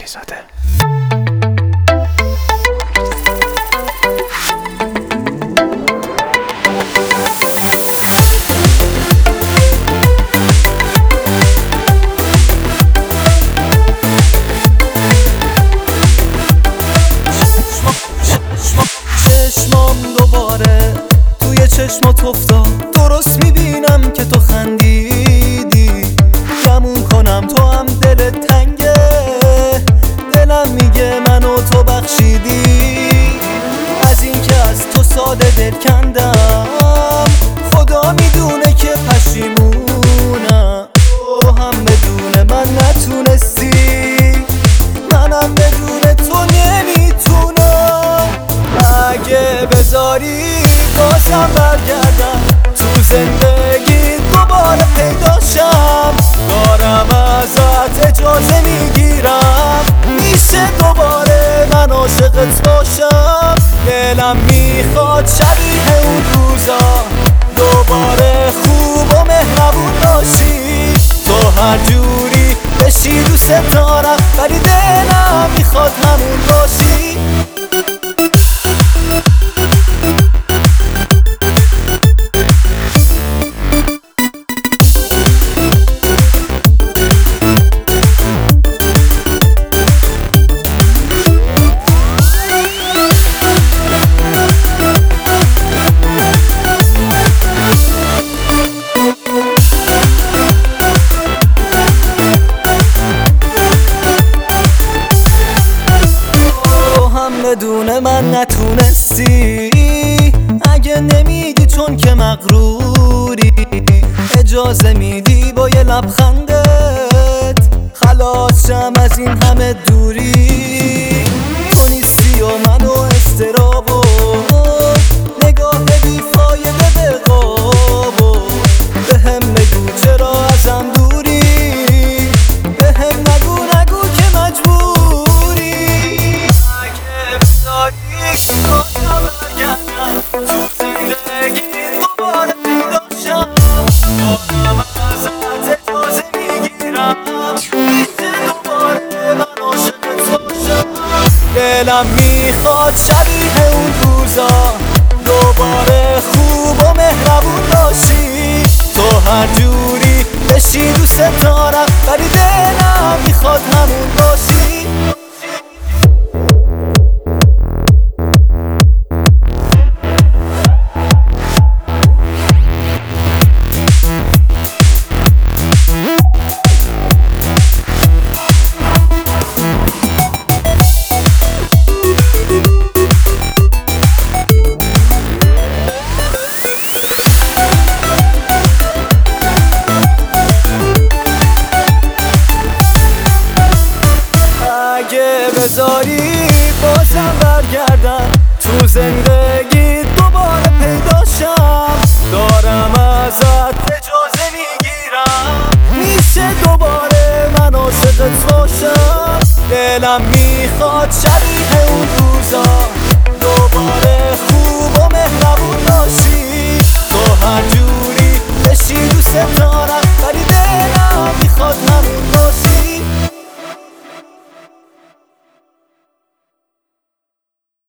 زاده. چشمام دوباره توی چشمات افتاد، درست میبینم که تو خندیدی. گمون کنم تو هم دلت تنگه، دلم میگه من و تو بخشیدی. از این که از تو ساده دل کندم، خدا میدونه که پشیمونم. تو هم بدون من نتونستی، منم بدون تو نمیتونم. اگه بذاری بازم برگردم تو زندگی، دوباره پیداشم. دارم ازت اجازه میگیرم، میشه دوباره من عاشقت باشم. دلم میخواد شبیه اون روزا دوباره خوب و مهربون باشی. تو هر جوری بشی دوست دارم، ولی دلم میخواد همون باشی. بدون من نتونستی، اگه نمیگی چون که مغروری، اجازه میدی با یه لبخندت خلاص شم از این همه دوری. تو نیستی و من و استراب و نگاه بیفایده به قاب و بهم بگو چرا ازم دوری. بهم نگو که مجبوری. بازم برگردم تو زندگی، دوباره پیداشم. دارم ازت اجازه میگیرم، میشه دوباره من عاشقت باشم. دلم میخواد شبیه اون روزا دوباره خوب و مهربون باشی. تو هر جوری بشی دوست دارم، ولی دلم میخواد همون باشی. اگه بذاری بازم برگردم تو زندگی، دوباره پیداشم. دارم ازت اجازه میگیرم، میشه دوباره من عاشقت باشم. دلم میخواد شبیه اون روزا دوباره